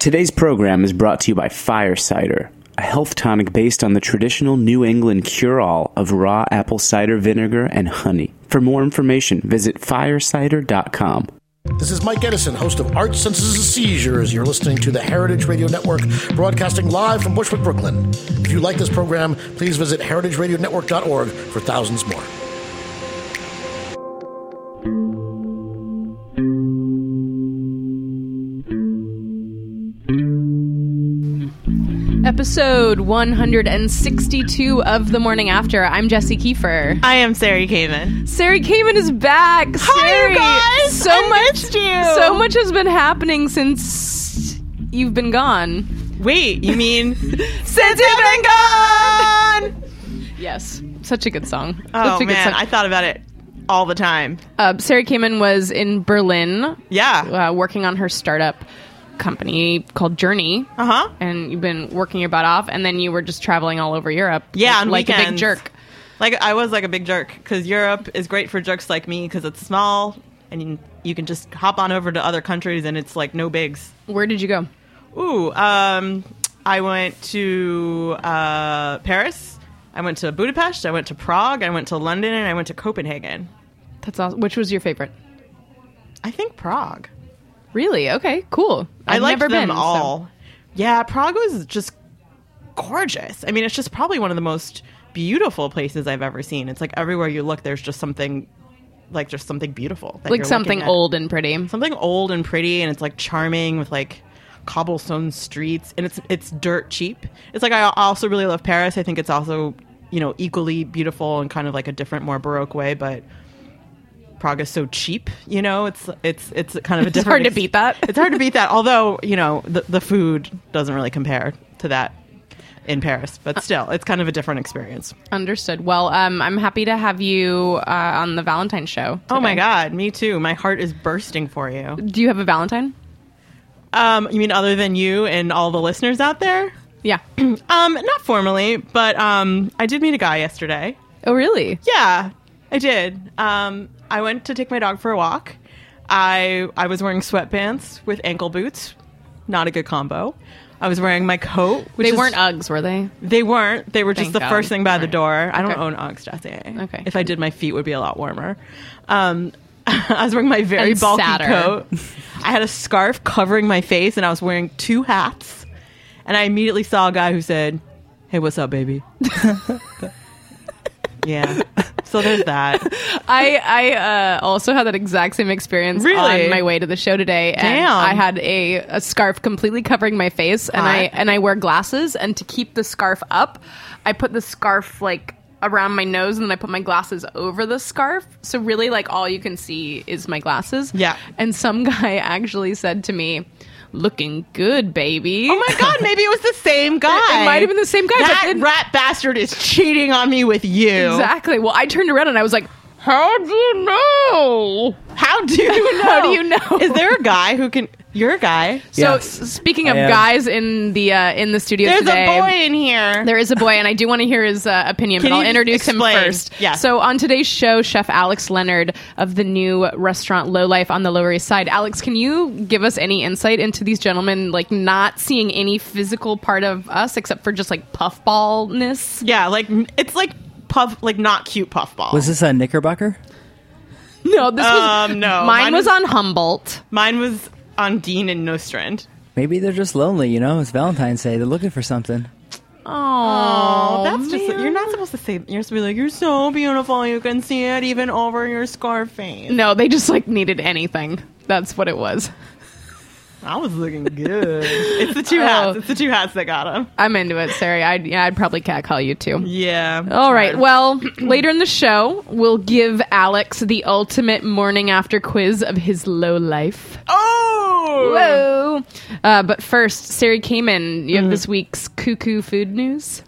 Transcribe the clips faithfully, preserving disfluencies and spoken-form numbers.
Today's program is brought to you by Fire Cider, a health tonic based on the traditional New England cure-all of raw apple cider vinegar and honey. For more information, visit fire cider dot com. This is Mike Edison, host of Art Senses and Seizures. You're listening to the Heritage Radio Network, broadcasting live from Bushwick, Brooklyn. If you like this program, please visit heritage radio network dot org for thousands more. Episode one hundred sixty-two of The Morning After. I'm Jesse Kiefer. I am Sari Kamen. Sari Kamen is back. Hi, Sari, you guys. So I much, missed you. So much has been happening since you've been gone. Wait, you mean since you've been gone? Yes, such a good song. Oh Such a good man, song. I thought about it all the time. Uh, Sari Kamen was in Berlin. Yeah, uh, working on her startup company called Journey. Uh huh. And you've been working your butt off, and then you were just traveling all over Europe. Yeah, like, on like a big weekends. jerk. Like I was like a big jerk because Europe is great for jerks like me because it's small and you, you can just hop on over to other countries and it's like no bigs. Where did you go? Ooh, um, I went to uh, Paris. I went to Budapest. I went to Prague. I went to London, and I went to Copenhagen. That's awesome. Which was your favorite? I think Prague. Really? Okay, cool. I I've liked never them been, all. so- Yeah, Prague was just gorgeous. I mean, it's just probably one of the most beautiful places I've ever seen. It's like everywhere you look, there's just something, like just something beautiful. that Like you're something looking at. old and pretty. Something old and pretty, and it's like charming with like cobblestone streets, and it's it's dirt cheap. It's like I also really love Paris. I think it's also, you know, equally beautiful and kind of like a different, more Baroque way, but Prague is so cheap, you know, it's it's it's kind of a different... It's hard to beat that. It's hard to beat that, although, you know, the, the food doesn't really compare to that in Paris, but still, it's kind of a different experience. Understood. Well, um, I'm happy to have you uh, on the Valentine show Oh my today. God, me too. My heart is bursting for you. Do you have a Valentine? Um, you mean other than you and all the listeners out there? Yeah. Um, not formally, but um, I did meet a guy yesterday. Oh, really? Yeah, I did. Um, I went to take my dog for a walk. I I was wearing sweatpants with ankle boots. Not a good combo. I was wearing my coat. Which They is, weren't Uggs, were they? They weren't. They were just Thank the God. first thing by All the right. door. I don't Okay. own Uggs, Jesse. Okay. If I did, my feet would be a lot warmer. Um, I was wearing my very And bulky sadder. coat. I had a scarf covering my face, and I was wearing two hats. And I immediately saw a guy who said, "Hey, what's up, baby?" Yeah. So there's that. I I uh, also had that exact same experience Really? on my way to the show today. And Damn. I had a, a scarf completely covering my face, and I Hot. and I wear glasses. And to keep the scarf up, I put the scarf like around my nose, and then I put my glasses over the scarf. So really, like all you can see is my glasses. Yeah. And some guy actually said to me, "Looking good, baby." Oh my God, maybe it was the same guy. It might have been the same guy, but That then- rat bastard is cheating on me with you. Exactly. Well, I turned around and I was like, "How do you know?" How do you know? How do you know? Is there a guy who can... You're a guy. So Yes, s- speaking of I am. guys in the uh, in the studio There's today, a boy in here. there is a boy, and I do want to hear his uh, opinion, Can but I'll you introduce explain? him first. Yeah. So on today's show, Chef Alex Leonard of the new restaurant Low Life on the Lower East Side. Alex, can you give us any insight into these gentlemen, like not seeing any physical part of us except for just like puffballness? Yeah, like, it's like puff, like not cute puffball. Was this a Knickerbocker? No, this was Um, no. Mine, Mine was, was- on Humboldt. Mine was on Dean and Nostrand. Maybe they're just lonely, you know? It's Valentine's Day. They're looking for something. Oh, that's just... You're not supposed to say... You're supposed to be like, "You're so beautiful, you can see it even over your scarf face." No, they just like needed anything. That's what it was. I was looking good. It's the two Oh. hats. It's the two hats that got him. I'm into it, Sari. I'd, yeah, I'd probably catcall you too. Yeah. All right. Well, later in the show, we'll give Alex the ultimate morning after quiz of his low life. Oh! Whoa! Uh, but first, Sari Kamen, you have this week's cuckoo food news.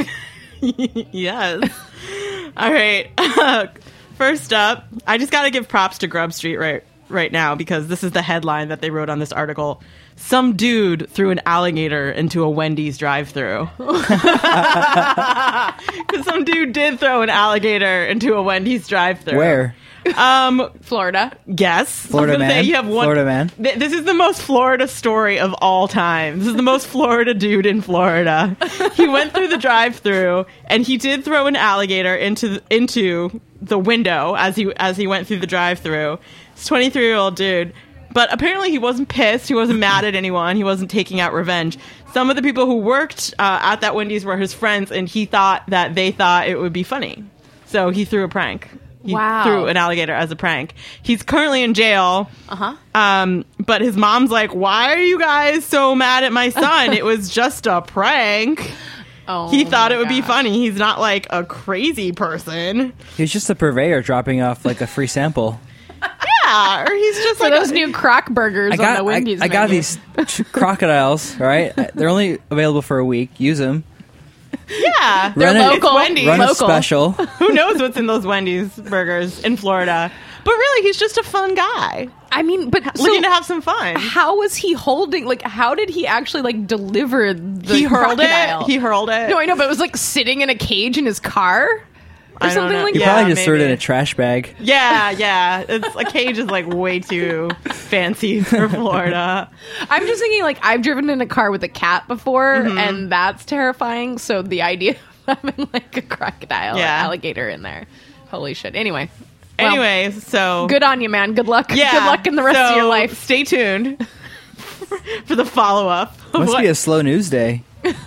Yes. All right. First up, I just got to give props to Grub Street right right now because this is the headline that they wrote on this article. Some dude threw an alligator into a Wendy's drive-thru. Because some dude did throw an alligator into a Wendy's drive-thru. Where? Um, Florida. yes. Florida I was gonna man. Say you have one, Florida man. Th- this is the most Florida story of all time. This is the most Florida dude in Florida. He went through the drive-thru and he did throw an alligator into the, into the window as he as he went through the drive-thru. This twenty-three-year-old dude. But apparently he wasn't pissed. He wasn't mad at anyone. He wasn't taking out revenge. Some of the people who worked uh, at that Wendy's were his friends, and he thought that they thought it would be funny. So he threw a prank. He Wow. threw an alligator as a prank. He's currently in jail. Uh-huh. Um, but his mom's like, why are you guys so mad at my son? It was just a prank. Oh, He thought my it would be gosh. funny. He's not like a crazy person. He's just a purveyor dropping off like a free sample. Yeah, or he's just For like those a- new croc burgers I got, on the I, Wendy's I got menu. these ch- crocodiles, right? They're only available for a week. Use them. Yeah, They're Run a- local. It's Wendy's. Run a local. special. Who knows what's in those Wendy's burgers in Florida? But really, he's just a fun guy I mean, but looking so to have some fun. how was he holding? Like, how did he actually like deliver the He hurled crocodile? it. He hurled it. No, I know, but it was like sitting in a cage in his car or I don't something know. like You that. Yeah, probably just threw it in maybe. a trash bag. Yeah, yeah. It's a cage is like way too fancy for Florida. I'm just thinking, like, I've driven in a car with a cat before, Mm-hmm. and that's terrifying. So the idea of having like a crocodile Yeah. or alligator in there, holy shit. Anyway, well, Anyway, so good on you, man. Good luck. yeah, Good luck in the rest of so your life. Stay tuned for the follow up. Must be a slow news day.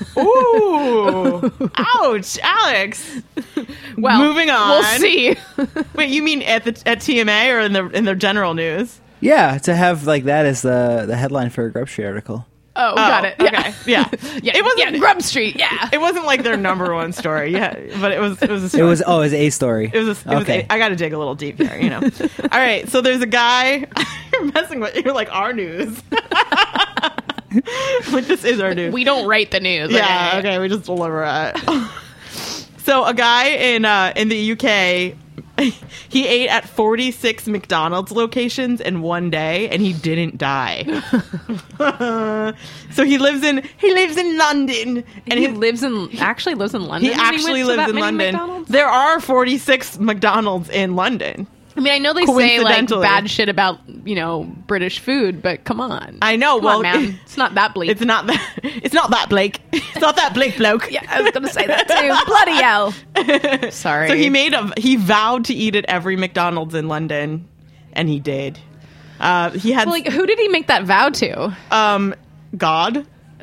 Ooh, ouch, Alex. Well, moving on. We'll see. Wait, you mean at the at T M A or in the in the general news? Yeah, to have like that as the the headline for a Grub Street article. Oh, got it. Okay, Yeah. yeah. Yeah, It wasn't. yeah, Grub Street. Yeah. It wasn't like their number one story. Yeah, but it was. It was. A It story. was oh, it was a story. It was. A, it was okay. a, I got to dig a little deep here, you know. All right, so there's a guy. You're messing with. You're like our news. Like this is our news. We don't write the news. yeah. Okay. We just deliver it. So a guy in uh, in the U K, he ate at forty-six McDonald's locations in one day, and he didn't die. So he lives in he lives in London, and And he he lives in actually lives in London. he and actually went to lives that in many London. McDonald's? There are forty-six McDonald's in London. I mean, I know they say like Coincidentally. bad shit about you know British food, but come on. I know. Come well, on, man, it's not that bleak. It's not that. It's not that Blake. It's not that Blake bloke. yeah, I was gonna say that too. Bloody hell. Sorry. So he made a. He vowed to eat at every McDonald's in London, and he did. Uh, he had Well, like, who did he make that vow to? um, God,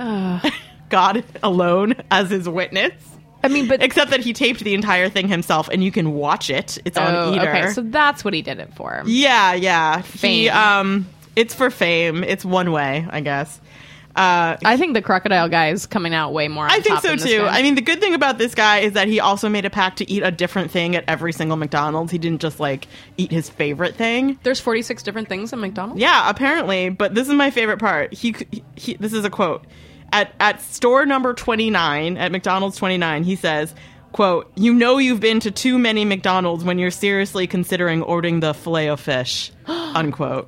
God alone as his witness. I mean, but Except that he taped the entire thing himself, and you can watch it. It's on oh, Eater. okay, so that's what he did it for. Yeah, yeah. He, Fame. um, it's for fame. It's one way, I guess. Uh, I think the crocodile guy is coming out way more. On I think top so than this too. guy. I mean, the good thing about this guy is that he also made a pact to eat a different thing at every single McDonald's. He didn't just like eat his favorite thing. there's forty-six different things at McDonald's. Yeah, apparently. But this is my favorite part. He, he this is a quote at at store number twenty-nine at McDonald's twenty-nine. He says, "Quote: You know you've been to too many McDonald's when you're seriously considering ordering the filet of fish." Unquote.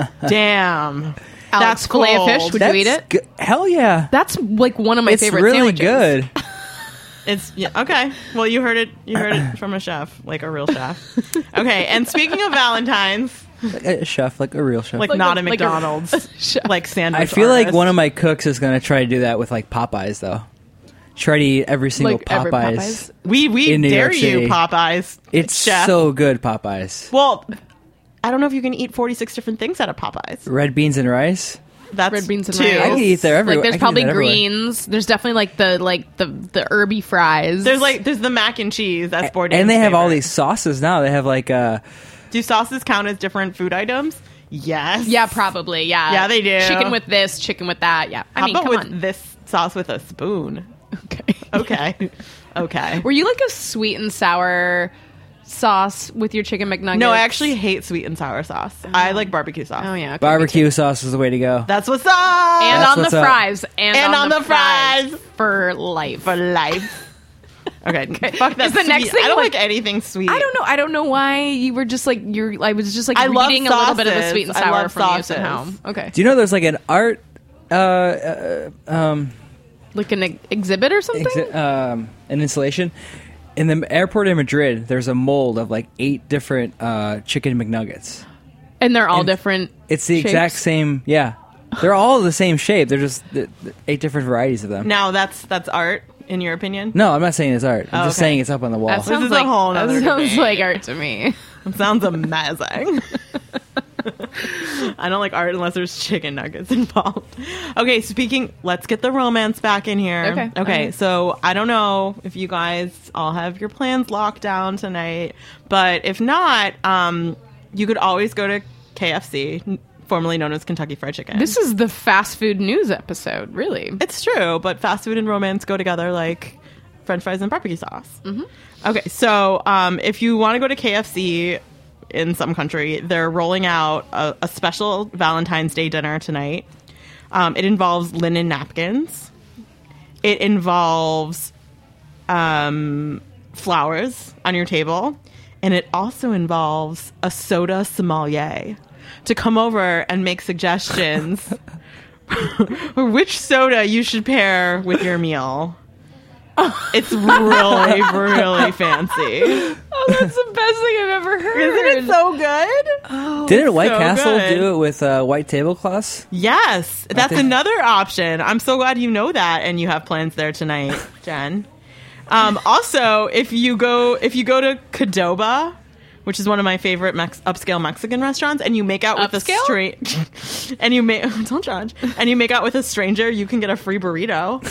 Damn. Alex, That's filet of fish. cold. Would you eat it? Good. Hell yeah. That's like one of my It's favorite really sandwiches. good. It's yeah, okay. Well, you heard it. You heard it from a chef, like a real chef. Okay. And speaking of Valentine's, Like a chef, like a real chef. like, Like not a- a, like a McDonald's, chef. like sandwich. I feel like artist. one of my cooks is going to try to do that with like Popeyes, though. Try to eat every single Like every Popeyes. Popeyes. we we in New dare York you, City. Popeyes. It's chef. so good, Popeyes. Well, I don't know if you can eat forty-six different things out of Popeyes. Red beans and rice. That's Red beans and two. rice. I could eat there every- Like there's I could eat probably that everywhere. greens. There's definitely like the like the the herby fries. There's like there's the mac and cheese. That's Bourdain's And they have all favorite. these sauces now. They have like uh Do sauces count as different food items? Yes. yeah, probably yeah. Yeah, they do. Chicken with this, chicken with that. Yeah, I How mean, about come with on. this sauce with a spoon? Okay. Okay. Okay. Were you like a sweet and sour sauce with your chicken McNuggets? No, I actually hate sweet and sour sauce. I like barbecue sauce. Oh yeah, okay, barbecue sauce is the way to go. That's what's up. and That's on the what's up. fries, and, And on, the, fries. fries. for life. For life. Okay. Fuck that. Is the sweet. next thing, I don't like, like- anything sweet. I don't know. I don't know why you were just like you're. I was just like I love reading a little bit of the sauces. sweet and I sour love from you sauces. somehow. Okay, Do you know there's like an art uh, uh um like an ex- exhibit or something. exi- um an installation. in the airport in Madrid, there's a mold of like eight different uh, chicken McNuggets. And they're all And different. It's the shapes? exact same. Yeah, they're all the same shape. They're just the, the eight different varieties of them. Now that's that's art, in your opinion? No, I'm not saying it's art. I'm Oh, just okay. saying it's up on the wall. That sounds is a like whole that nother sounds debate. like art to me. It sounds amazing. I don't like art unless there's chicken nuggets involved. Okay, speaking, let's get the romance back in here. Okay. Okay, Okay. so I don't know if you guys all have your plans locked down tonight, but if not, um, you could always go to K F C, formerly known as Kentucky Fried Chicken. This is the fast food news episode, really. It's true, but fast food and romance go together like French fries and barbecue sauce. Mm-hmm. Okay, so um, if you want to go to K F C in some country, they're rolling out a, a special Valentine's Day dinner tonight. Um, it involves linen napkins. It involves um, flowers on your table. And it also involves a soda sommelier to come over and make suggestions for which soda you should pair with your meal. It's really, really fancy. Oh, that's the best thing I've ever heard. Isn't it so good? Didn't White so Castle good. do it with uh, white tablecloths? Yes, that's think- another option. I'm so glad you know that and you have plans there tonight, Jen. Um, also, if you go if you go to Qdoba, which is one of my favorite Mex- upscale Mexican restaurants, and you make out with Upscale? a stranger, and you make don't judge, and you make out with a stranger, you can get a free burrito.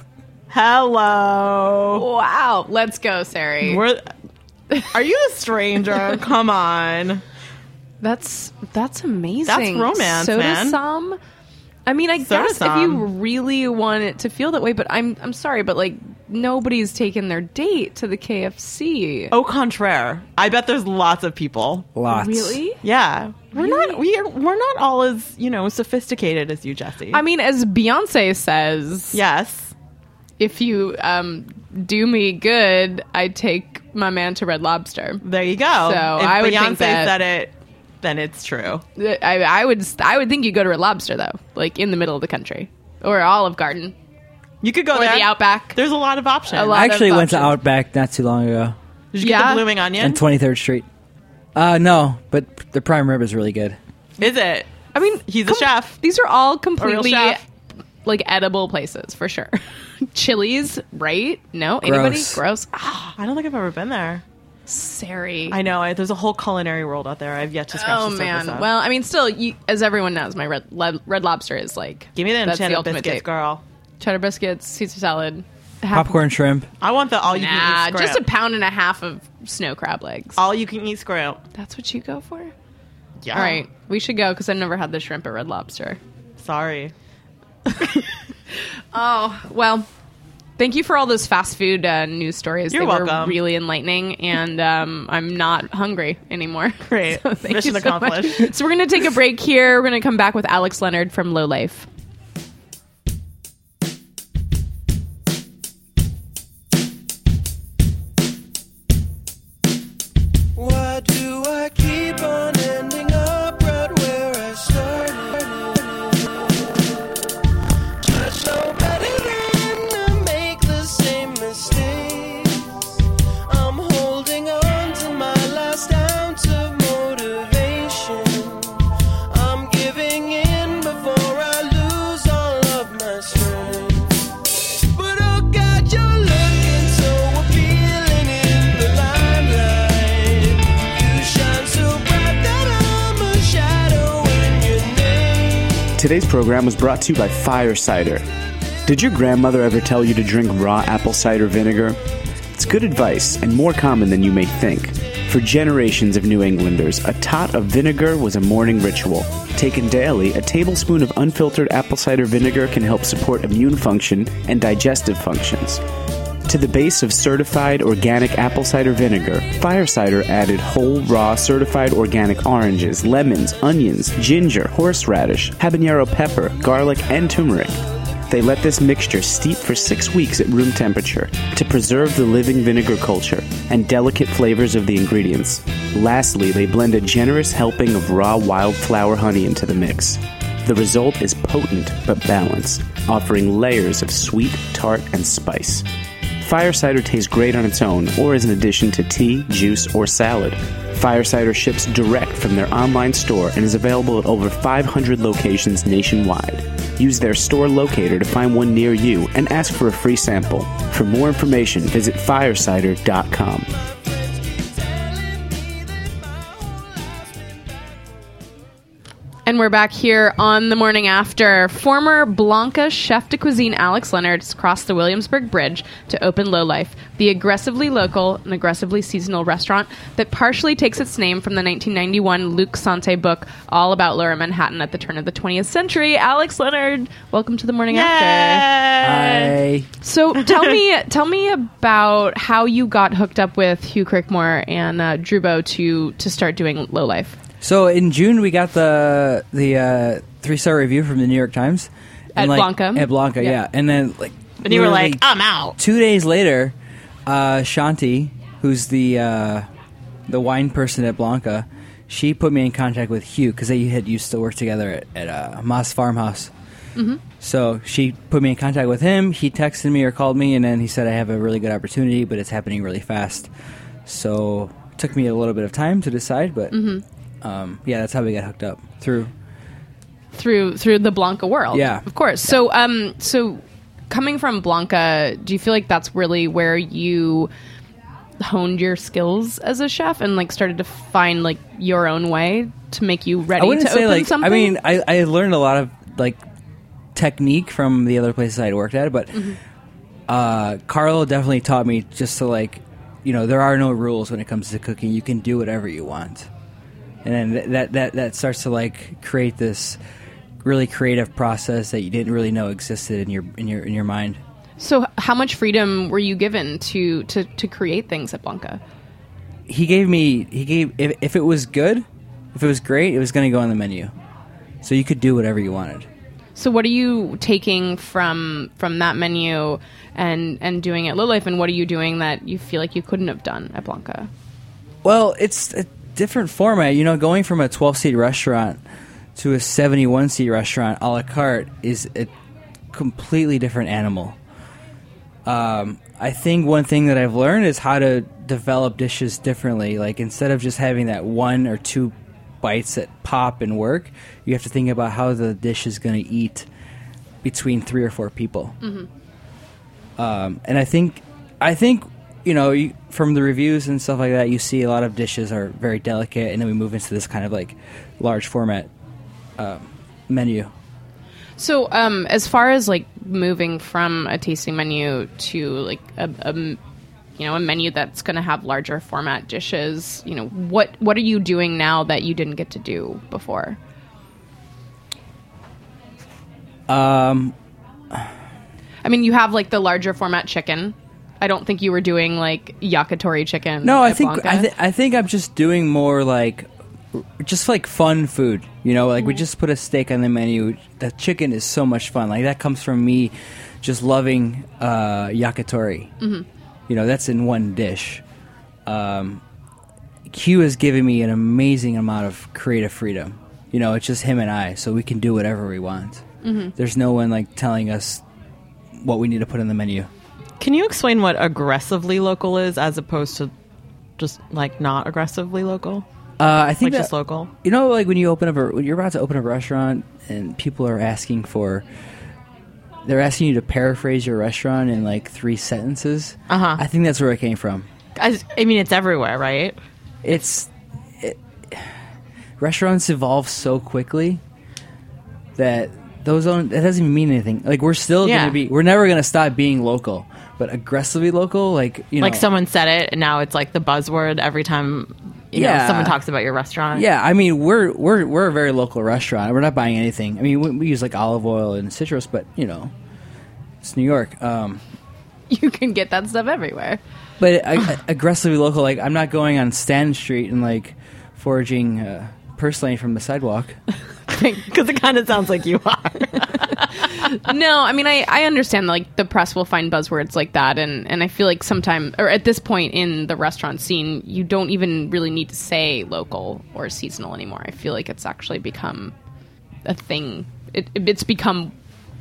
Hello, Wow. Let's go, Sari. we're. Are you a stranger? Come on. That's that's amazing. That's romance, Soda man. som. I mean, I Soda guess if you som. really want it to feel that way, but I'm I'm sorry, but like nobody's taken their date to the K F C. Au contraire, I bet there's lots of people. Lots. Really? Yeah, we're Really? not we are, we're not all as you know sophisticated as you, Jesse. I mean, as Beyonce says, yes, if you um, do me good, I take my man to Red Lobster. there you go. So, if I would Beyonce think that- said it, then it's true. I, I would I would think you go to Red Lobster though, like in the middle of the country, or Olive Garden, You could go or there. the Outback. There's a lot of options. A lot. I actually of went to options. Outback not too long ago. Did you Yeah. get the blooming onion? On twenty-third Street. Uh, no, but the prime rib is really good. Is it? I mean, He's a come- chef. These are all real completely chef. like edible places for sure. Chili's, right? No, anybody? Gross. Gross. Ah, I don't think I've ever been there. Sari. I know. I, there's a whole culinary world out there. I've yet to scratch Oh the surface man. of. Well, I mean, still, you, as everyone knows, my red Le- Red Lobster is like give me the that's the enchanted ultimate biscuits, date. girl. Cheddar biscuits, Caesar salad, half- Popcorn shrimp. I want the all you Nah, can eat just a scrimp. pound and a half of snow crab legs. all you can eat scrimp. That's what you go for. Yeah. All right, we should go because I've never had the shrimp at Red Lobster. Sorry. Oh well, thank you for all those fast food uh, news stories. You're they were welcome. really enlightening, and um, I'm not hungry anymore. Great. So thank Mission you so much. accomplished. So we're going to take a break here. We're going to come back with Alex Leonard from Low Life. Why do I keep on ending up right where I started? Just know better than to make the same mistakes. I'm holding on to my last ounce of motivation. I'm giving in before I lose all of my strength. But oh God, you're looking so appealing in the limelight. You shine so bright that I'm a shadow in your name. Today's program was brought to you by Fire Cider. Did your grandmother ever tell you to drink raw apple cider vinegar? It's good advice and more common than you may think. For generations of New Englanders, a tot of vinegar was a morning ritual. Taken daily, a tablespoon of unfiltered apple cider vinegar can help support immune function and digestive functions. To the base of certified organic apple cider vinegar, Fire Cider added whole, raw, certified organic oranges, lemons, onions, ginger, horseradish, habanero pepper, garlic, and turmeric. They let this mixture steep for six weeks at room temperature to preserve the living vinegar culture and delicate flavors of the ingredients. Lastly, they blend a generous helping of raw wildflower honey into the mix. The result is potent but balanced, offering layers of sweet, tart, and spice. Fire cider tastes great on its own or as an addition to tea, juice, or salad. Fire cider ships direct from their online store and is available at over five hundred locations nationwide. Use their store locator to find one near you and ask for a free sample. For more information, visit fire cider dot com. And we're back here on The Morning After. Former Blanca chef de cuisine Alex Leonard has crossed the Williamsburg Bridge to open Lowlife, the aggressively local and aggressively seasonal restaurant that partially takes its name from the nineteen ninety-one Luc Sante book all about Lower Manhattan at the turn of the twentieth century. Alex Leonard, welcome to The Morning After. Hi. So tell me, tell me about how you got hooked up with Hugh Crickmore and uh, Drubo to to start doing Lowlife. So in June we got the the uh, three star review from the New York Times At And, like, Blanca? At Blanca, Yeah. yeah. And then like, And you were literally like, I'm out. Two days later, uh, Shanti, who's the uh, the wine person at Blanca, she put me in contact with Hugh because they had used to work together at, at uh, Moss Farmhouse. Mm-hmm. So she put me in contact with him. He texted me or called me, and then he said, I have a really good opportunity, but it's happening really fast. So it took me a little bit of time to decide, but Mm-hmm. um, yeah, that's how we got hooked up through. through through the Blanca world. Yeah. Of course. So um so coming from Blanca, do you feel like that's really where you honed your skills as a chef and like started to find like your own way to make you ready I wouldn't to say open like. something? I mean, I, I learned a lot of like technique from the other places I'd worked at, but Mm-hmm. uh, Carlo definitely taught me just to like, you know, there are no rules when it comes to cooking. You can do whatever you want, and then th- that that that starts to like create this really creative process that you didn't really know existed in your in your in your mind. So how much freedom were you given to to, to create things at Blanca? He gave me he gave if, if it was good, if it was great, it was going to go on the menu, so you could do whatever you wanted. So what are you taking from from that menu and and doing at Lowlife, and what are you doing that you feel like you couldn't have done at Blanca? Well, it's a different format. You know, going from a twelve-seat restaurant to a seventy-one-seat restaurant a la carte is a completely different animal. Um, I think one thing that I've learned is how to develop dishes differently. Like, instead of just having that one or two bites that pop and work, you have to think about how the dish is going to eat between three or four people. Mm-hmm. Um, and I think, I think, you know, you, from the reviews and stuff like that, you see a lot of dishes are very delicate, and then we move into this kind of like large format uh, menu. So, um, as far as like moving from a tasting menu to like a, a you know, a menu that's going to have larger format dishes, you know, what what are you doing now that you didn't get to do before? Um, I mean, you have like the larger format chicken. I don't think you were doing like yakitori chicken. no, I at think Blanca. I, th- I think I'm just doing more like just like fun food. You know, like we just put a steak on the menu. The chicken is so much fun. Like that comes from me just loving uh, yakitori. Mm-hmm. You know, that's in one dish. Um, Q has given me an amazing amount of creative freedom. You know, it's just him and I, so we can do whatever we want. Mm-hmm. There's no one like telling us what we need to put on the menu. Can you explain what aggressively local is as opposed to just like not aggressively local? Uh, I think Like that, just local? You know, like when you open up a, when you're about to open up a restaurant and people are asking for, they're asking you to paraphrase your restaurant in like three sentences. Uh-huh. I think that's where it came from. I, I mean, it's everywhere, right? It's it, restaurants evolve so quickly that those don't. That doesn't even mean anything. Like we're still Yeah. gonna be. We're never gonna stop being local, but aggressively local, like you know, Like someone said it, and now it's like the buzzword every time you Yeah. know someone talks about your restaurant. Yeah, I mean we're we're we're a very local restaurant. We're not buying anything. I mean we, we use like olive oil and citrus, but you know, it's New York. Um, You can get that stuff everywhere. but I, aggressively local, like I'm not going on Stanton Street and like foraging uh, purslane from the sidewalk. Because it kind of sounds like you are. No, I mean, I, I understand, like, the press will find buzzwords like that, and, and I feel like sometime, or at this point in the restaurant scene, you don't even really need to say local or seasonal anymore. I feel like it's actually become a thing. It, it's become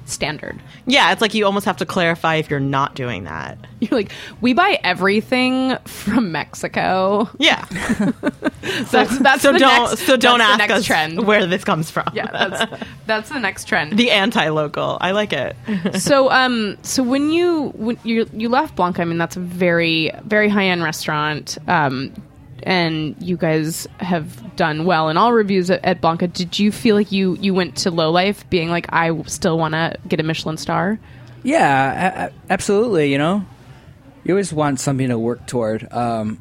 standard. Yeah, it's like you almost have to clarify if you're not doing that. You're like, we buy everything from Mexico. Yeah. That's that's so the don't next, so don't that's the ask next us trend. where this comes from. Yeah, that's that's the next trend. The anti-local. I like it. so um so when you when you you left Blanca, I mean that's a very very high end restaurant, um and you guys have done well in all reviews at, at Blanca. Did you feel like you you went to Low Life being like, I still want to get a Michelin star? Yeah, a- a- absolutely. You know, you always want something to work toward. Um,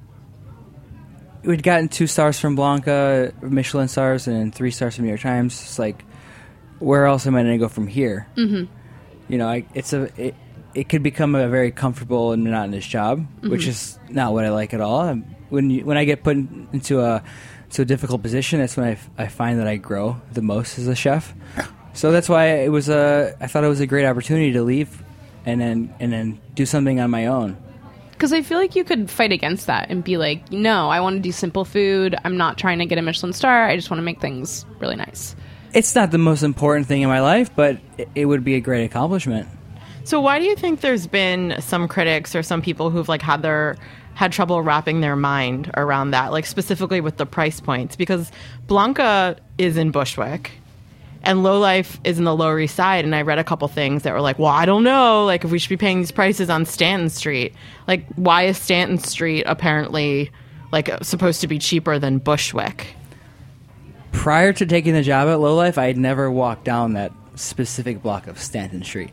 we'd gotten two stars from Blanca, Michelin stars, and three stars from New York Times. It's like, where else am I going to go from here? Mm-hmm. You know, I, it's a it, it could become a very comfortable and monotonous job, mm-hmm. which is not what I like at all. I'm, when you, when I get put into a to a difficult position, that's when I, f- I find that I grow the most as a chef. So that's why it was a. I thought it was a great opportunity to leave, and then and then do something on my own. Because I feel like you could fight against that and be like, no, I want to do simple food. I'm not trying to get a Michelin star. I just want to make things really nice. It's not the most important thing in my life, but it, it would be a great accomplishment. So why do you think there's been some critics or some people who've like had their had trouble wrapping their mind around that, like specifically with the price points? Because Blanca is in Bushwick and Low Life is in the Lower East Side, and I read a couple things that were like, well, I don't know, like if we should be paying these prices on Stanton Street. Like, why is Stanton Street apparently like supposed to be cheaper than Bushwick? Prior to taking the job at Low Life, I had never walked down that specific block of Stanton Street.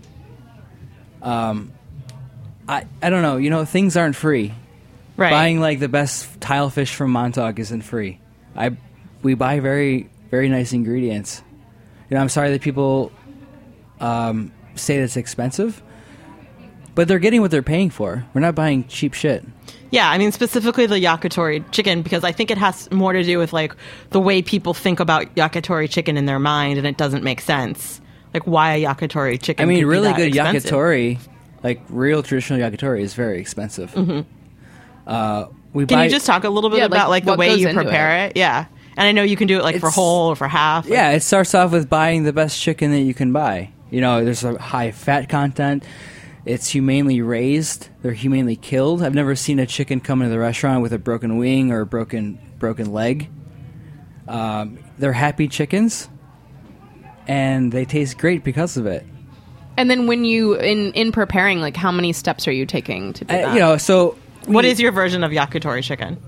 Um, I I don't know. You know, things aren't free. Right. Buying like the best tile fish from Montauk isn't free. I we buy very very nice ingredients. You know, I'm sorry that people um, say that's expensive, but they're getting what they're paying for. We're not buying cheap shit. Yeah, I mean specifically the yakitori chicken, because I think it has more to do with like the way people think about yakitori chicken in their mind, and it doesn't make sense. Like, why a yakitori chicken? I mean, could be really that good expensive. yakitori, like real traditional yakitori, is very expensive. Mm-hmm. Uh, we Can buy, you just talk a little bit Yeah, about like, like, the what way goes you into prepare it? Yeah, and I know you can do it like for It's- whole or for half. Yeah, it starts off with buying the best chicken that you can buy. You know, there's a high fat content. It's humanely raised. They're humanely killed. I've never seen a chicken come into the restaurant with a broken wing or a broken broken leg. Um, they're happy chickens, and they taste great because of it. And then when you, in, in preparing, like how many steps are you taking to do Uh, that? you know, so What we- is your version of yakitori chicken?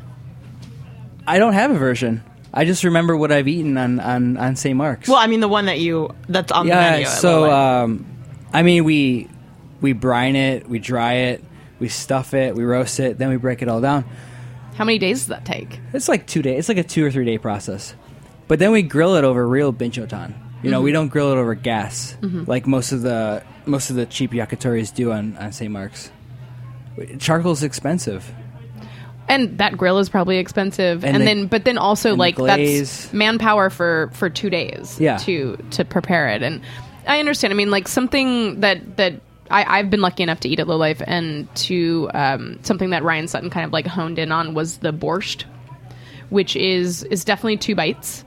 I don't have a version. I just remember what I've eaten on on, on Saint Mark's. Well, I mean the one that you that's on the yeah, menu. at so Low Life. um, I mean we we brine it, we dry it, we stuff it, we roast it, then we break it all down. How many days does that take? It's like two days. It's like a two or three day process. But then we grill it over real binchotan. You know, Mm-hmm. we don't grill it over gas like most of the most of the cheap yakitoris do on, on Saint Mark's. Charcoal's expensive. And that grill is probably expensive, And and, the- then but then also and the like glaze. that's manpower for for two days Yeah. to to prepare it. And I understand. I mean, like something that that I, I've been lucky enough to eat at Low Life, and to um, something that Ryan Sutton kind of like honed in on was the borscht, which is is definitely two bites,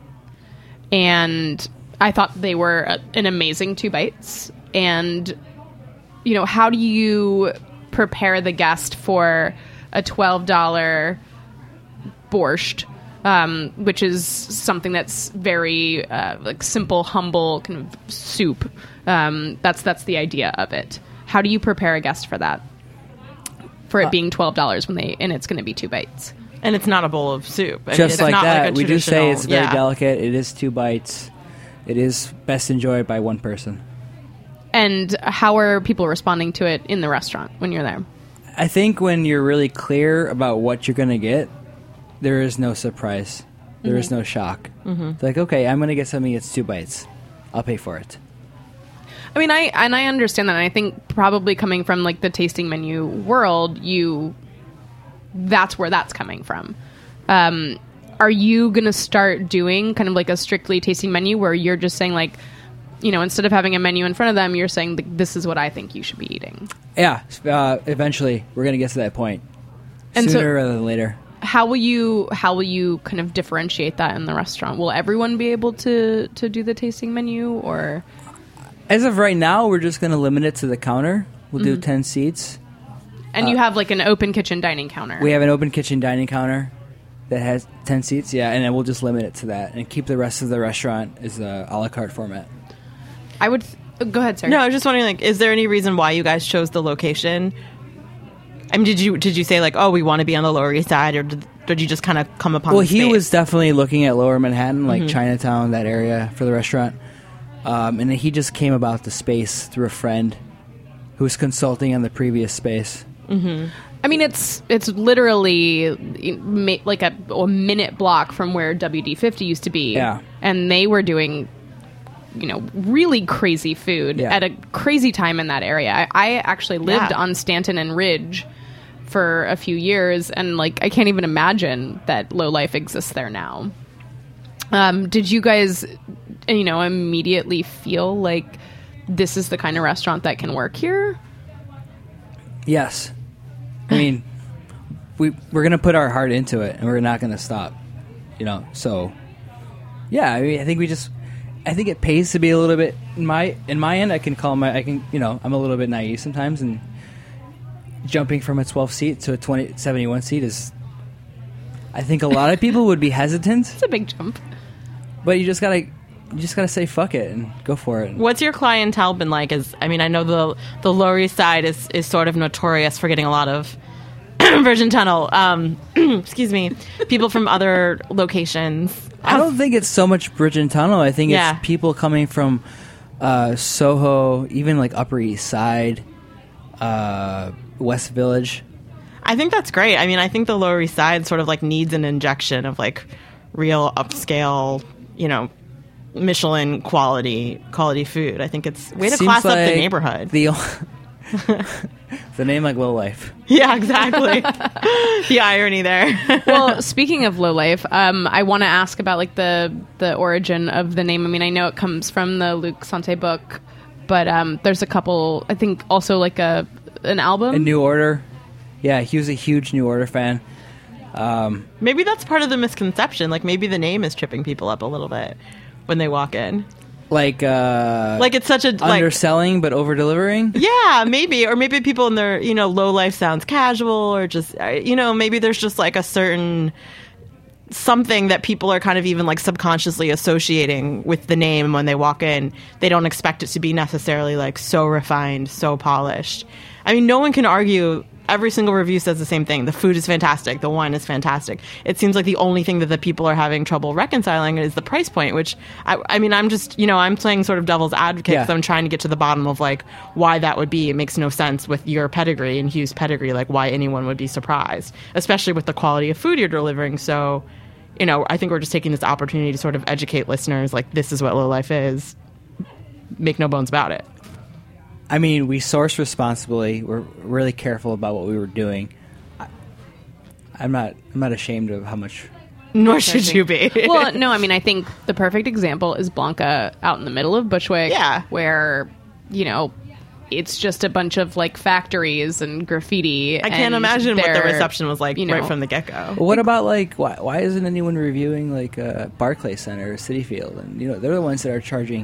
and I thought they were a, an amazing two bites. And you know, how do you prepare the guest for a twelve dollars borscht, um, which is something that's very uh, like simple, humble kind of soup. Um, that's that's the idea of it. How do you prepare a guest for that? For it being twelve dollars when they and it's going to be two bites. and it's not a bowl of soup. I mean, Just it's like not that, like a we do say traditional- it's very yeah. delicate. It is two bites. It is best enjoyed by one person. And how are people responding to it in the restaurant when you're there? I think when you're really clear about what you're going to get, there is no surprise. There is no shock. Mm-hmm. Like, okay, I'm going to get something that's two bites. I'll pay for it. I mean, I and I understand that. And I think probably coming from like the tasting menu world, you that's where that's coming from. Um, are you going to start doing kind of like a strictly tasting menu where you're just saying like, you know, instead of having a menu in front of them, you're saying this is what I think you should be eating? Yeah, uh, eventually we're going to get to that point. And so- Sooner rather than later. How will you how will you kind of differentiate that in the restaurant? Will everyone be able to to do the tasting menu, or As of right now, we're just going to limit it to the counter. We'll Mm-hmm. do ten seats. And you have like an open kitchen dining counter. We have an open kitchen dining counter that has ten seats, yeah, and then we'll just limit it to that and keep the rest of the restaurant as a a la carte format. I would th- go ahead, sir. No, I was just wondering, like, is there any reason why you guys chose the location? I mean, did you did you say like, oh, we want to be on the Lower East Side, or did, did you just kind of come upon? Well, the he space? was definitely looking at Lower Manhattan, like Mm-hmm. Chinatown, that area for the restaurant, um, and then he just came about the space through a friend who was consulting on the previous space. I mean, it's it's literally ma- like a, a minute block from where W D fifty used to be. Yeah. And they were doing, you know, really crazy food Yeah. at a crazy time in that area. I, I actually lived Yeah. on Stanton and Ridge for a few years, and like I can't even imagine that Low Life exists there now. Um, did you guys, you know, immediately feel like this is the kind of restaurant that can work here? Yes. I mean, we we're gonna put our heart into it, and we're not gonna stop. You know, so yeah. I mean, I think we just, I think it pays to be a little bit in my in my end. I can call my, I can, you know, I'm a little bit naive sometimes, and jumping from a twelve seat to a twenty seventy-one seat is, I think a lot of people would be hesitant, It's a big jump. but you just gotta. You just gotta say fuck it and go for it. What's your clientele been like? Is I mean, I know the the Lower East Side is, is sort of notorious for getting a lot of Virgin Tunnel. Um, excuse me, people from other locations. I don't think it's so much Bridge and Tunnel. I think Yeah. it's people coming from uh, Soho, even like Upper East Side, uh, West Village. I think that's great. I mean, I think the Lower East Side sort of like needs an injection of like real upscale, you know, Michelin quality quality food. I think it's way to Seems class up the like neighborhood. The the name like Low Life. Yeah, exactly. The irony there. Well, speaking of Low Life, um, I want to ask about like the the origin of the name. I mean, I know it comes from the Luc Sante book, but um, there's a couple. I think also like a an album. A New Order. Yeah, he was a huge New Order fan. Maybe that's part of the misconception. Like maybe the name is tripping people up a little bit when they walk in. Like uh, Like it's such a like underselling but over delivering. yeah, maybe, or maybe people in their, you know, Low Life sounds casual, or just, uh, you know, maybe there's just like a certain something that people are kind of even like subconsciously associating with the name when they walk in. They don't expect it to be necessarily like so refined, so polished. I mean, no one can argue. Every single review says the same thing. The food is fantastic. The wine is fantastic. It seems like the only thing that the people are having trouble reconciling is the price point, which, I, I mean, I'm just, you know, I'm playing sort of devil's advocate because Yeah. I'm trying to get to the bottom of, like, why that would be. It makes no sense with your pedigree and Hugh's pedigree, like, why anyone would be surprised, especially with the quality of food you're delivering. So, you know, I think we're just taking this opportunity to sort of educate listeners, like, this is what Low Life is. Make no bones about it. I mean, we source responsibly. We're really careful about what we were doing. I, I'm not. I'm not ashamed of how much. Nor should you be. Well, no, I mean, I think the perfect example is Blanca out in the middle of Bushwick. Yeah. Where, you know, it's just a bunch of like factories and graffiti. I can't and imagine what the they're, reception was like you know, right from the get-go. What about like why? Why isn't anyone reviewing like uh, Barclay Center or City Field? And you know, they're the ones that are charging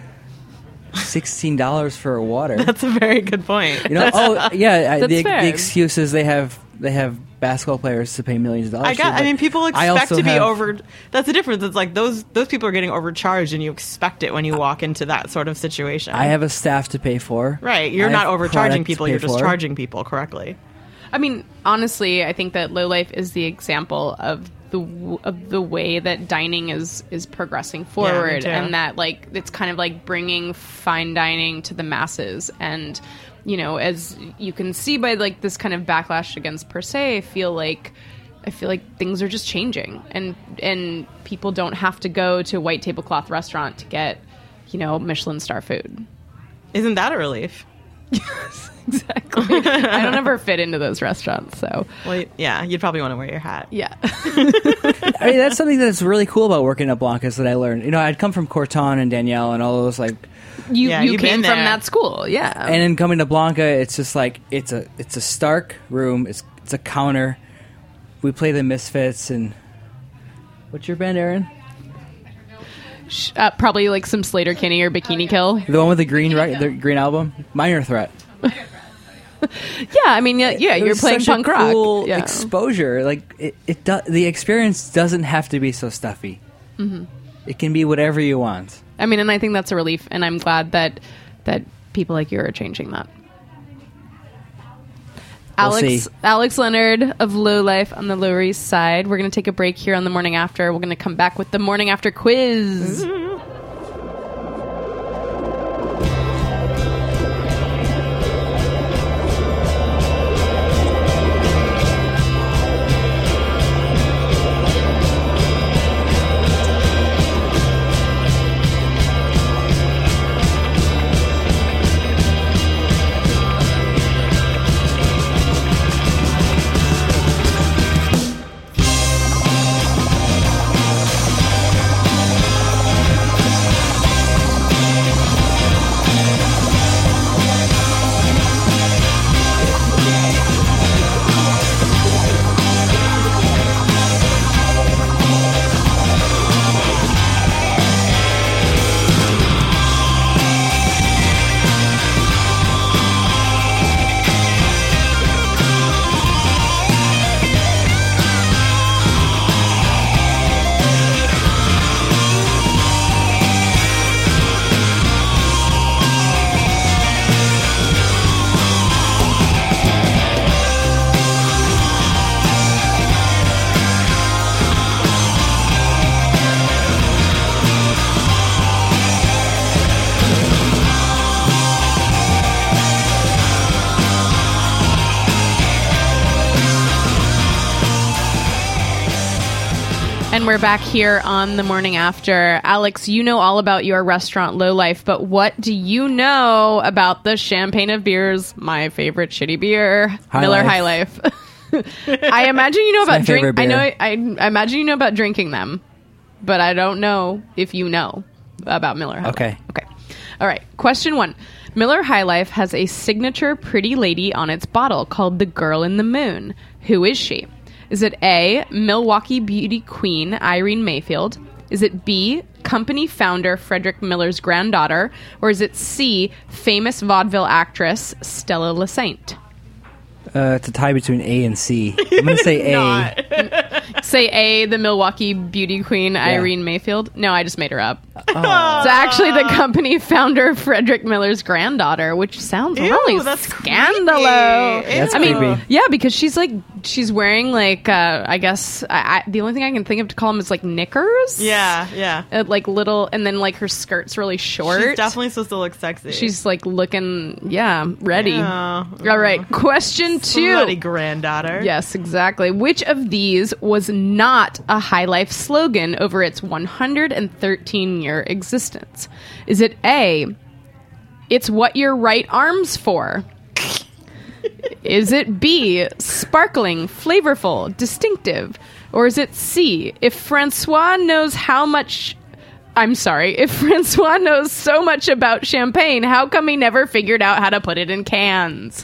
sixteen dollars for a water. That's a very good point. You know, oh yeah, I, That's the, fair. the excuse is they have they have basketball players to pay millions of dollars. I got. to, I but mean, people I expect also to be have- over. That's the difference. It's like those those people are getting overcharged, and you expect it when you walk into that sort of situation. I have a staff to pay for. right. You're I not have overcharging product to people. pay You're just for. charging people correctly. I mean, honestly, I think that Low Life is the example of the w- of the way that dining is is progressing forward, too. and that like it's kind of like bringing fine dining to the masses. And you know, as you can see by like this kind of backlash against per se, I feel like I feel like things are just changing, and and people don't have to go to a white tablecloth restaurant to get, you know, Michelin star food. Isn't that a relief? Exactly. I don't ever fit into those restaurants, so Well, yeah. You'd probably want to wear your hat. yeah. I mean, that's something that's really cool about working at Blancas that I learned. You know, I'd come from Corton and Danielle and all those like, You Yeah, you you've came been from there. that school, yeah. and then coming to Blanca, it's just like it's a it's a stark room. It's it's a counter. We play the Misfits and what's your band, Aaron? Sh- Uh, probably like some Slater Kinney or Bikini Kill. The one with the green, right? The green album, Minor Threat. Yeah, I mean, yeah, yeah It you're was playing such punk a rock. cool Yeah. exposure. Like it, it do, the experience doesn't have to be so stuffy. Mm-hmm. It can be whatever you want. I mean, and I think that's a relief, and I'm glad that that people like you are changing that. We'll Alex see. Alex Leonard of Low Life on the Lower East Side. We're going to take a break here on the Morning After. We're going to come back with the Morning After quiz. And we're back here on the Morning After. Alex, you know all about your restaurant Low Life, but what do you know about the Champagne of Beers, my favorite shitty beer, High Miller Life. High Life? I imagine you know It's my about drink. favorite I know. beer. I, I imagine you know about drinking them, but I don't know if you know about Miller High Okay. Life. Okay. All right. Question one. Miller High Life has a signature pretty lady on its bottle called the Girl in the Moon. Who is she? Is it A, Milwaukee beauty queen Irene Mayfield? Is it B, company founder Frederick Miller's granddaughter? Or is it C, famous vaudeville actress Stella Lasainte? Uh, it's a tie between A and C. I'm going to say A. Say A, the Milwaukee beauty queen Irene Mayfield? No, I just made her up. Oh. It's actually the company founder Frederick Miller's granddaughter, which sounds Ew, really that's scandalo. creepy. That's I mean, creepy. yeah, because she's like, she's wearing like, uh, I guess, I, I, the only thing I can think of to call them is like knickers. Yeah, yeah. Uh, like little, and then like her skirt's really short. She's definitely supposed to look sexy. She's like looking, yeah, ready. Yeah. All right, question two. Bloody granddaughter. Yes, exactly. Which of these was not a High Life slogan over its one hundred thirteen year existence? Is it A, it's what your right arm's for? Is it B, sparkling, flavorful, distinctive? Or is it C, if Francois knows how much... I'm sorry, if Francois knows so much about champagne, how come he never figured out how to put it in cans?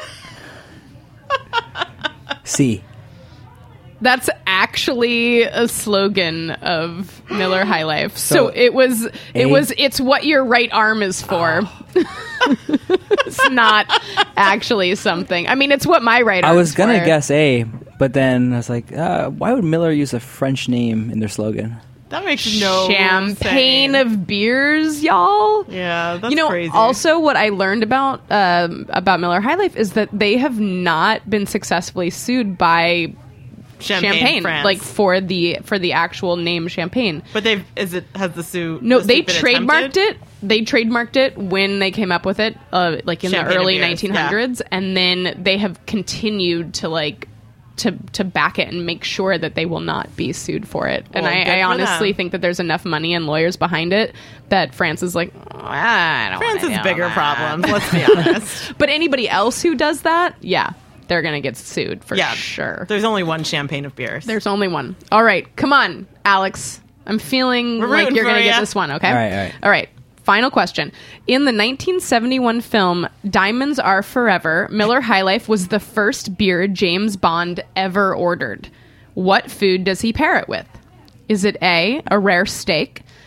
C. That's actually a slogan of Miller High Life. So, So, it was it A? was it's what your right arm is for. It's not actually something. I mean, it's what my right arm I was going to for. guess A, but then I was like, uh, why would Miller use a French name in their slogan? That makes no Champagne sense. of beers, y'all. Yeah, that's you know, crazy. also what I learned about um, about Miller High Life is that they have not been successfully sued by Champagne, Champagne, France. like for the for the actual name Champagne. But they've is it has the suit? No, the they suit been trademarked attempted? it. They trademarked it when they came up with it, uh, like in Champagne the of early beers, nineteen hundreds, and then they have continued to like to to back it and make sure that they will not be sued for it. And Well, I, good I for honestly them. think that there's enough money and lawyers behind it that France is like, "Oh, I don't France wanna has do bigger that." problems. Let's be honest. But anybody else who does that, yeah, they're gonna get sued for Yeah, sure. There's only one champagne of beers. There's only one. All right, come on, Alex. I'm feeling We're like rooting you're for going to ya. get this one, okay? All right, all right. All right. Final question. In the nineteen seventy-one film Diamonds Are Forever, Miller High Life was the first beer James Bond ever ordered. What food does he pair it with? Is it A, a rare steak,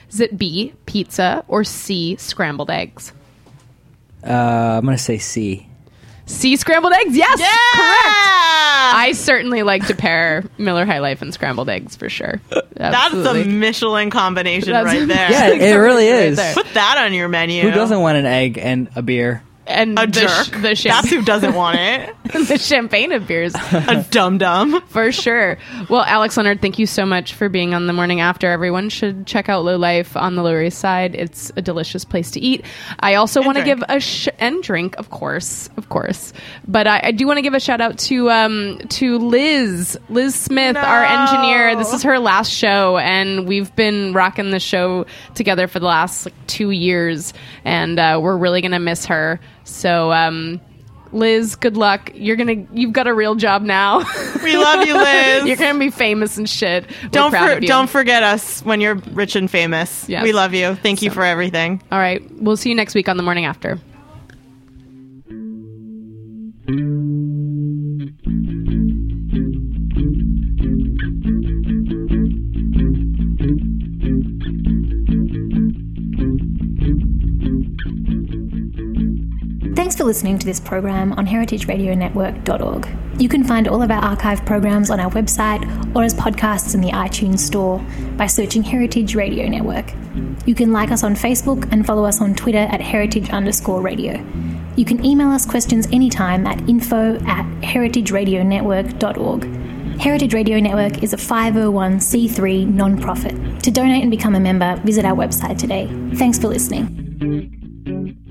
Is it B, pizza, or C, scrambled eggs? Uh, I'm going to say C. C, scrambled eggs? Yes! Yeah! Correct! I certainly like to pair Miller High Life and scrambled eggs for sure. That's Absolutely. a Michelin combination That's- right there. Yeah, it really Right is. there. Put that on your menu. Who doesn't want an egg and a beer? And A the, jerk. sh- the, That's champ- who doesn't want it. the champagne of beers. A dum dum. For sure. Well, Alex Leonard, thank you so much for being on The Morning After. Everyone should check out Low Life on the Lower East Side. It's a delicious place to eat. I also want to drink. give a sh- and drink, of course, of course. But I, I do want to give a shout out to um to Liz, Liz Smith, No. our engineer. This is her last show, and we've been rocking the show together for the last like two years, and uh, we're really gonna miss her. So. um Liz, good luck. You're gonna, you've got a real job now. We love you, Liz. You're gonna be famous and shit. We're Don't proud for, of you. don't forget us when you're rich and famous. Yes. We love you. Thank you So- for everything. All right, we'll see you next week on The Morning After. Thanks for listening to this program on heritage radio network dot org. You can find all of our archive programs on our website or as podcasts in the iTunes store by searching Heritage Radio Network. You can like us on Facebook and follow us on Twitter at heritage underscore radio. You can email us questions anytime at info at heritage radio network dot org. Heritage Radio Network is a five oh one c three non-profit. To donate and become a member, visit our website today. Thanks for listening.